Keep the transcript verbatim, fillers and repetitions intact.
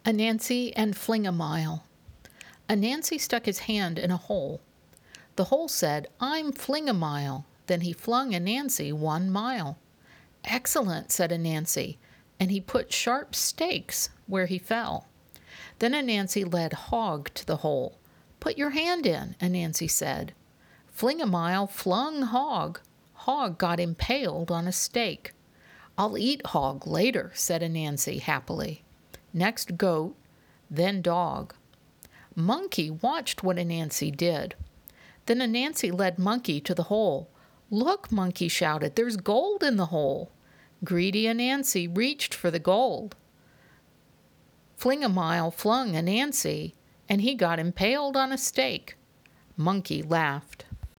Anansi and Fling-A-Mile. Anansi stuck his hand in a hole. The hole said, "I'm Fling-A-Mile." Then he flung Anansi one mile. "Excellent," said Anansi, and he put sharp stakes where he fell. Then Anansi led Hog to the hole. "Put your hand in," Anansi said. Fling-A-Mile flung Hog. Hog got impaled on a stake. "I'll eat Hog later," said Anansi happily. Next Goat, then Dog. Monkey watched what Anansi did. Then Anansi led Monkey to the hole. "Look," Monkey shouted, "there's gold in the hole." Greedy Anansi reached for the gold. Fling-A-Mile flung Anansi, and he got impaled on a stake. Monkey laughed.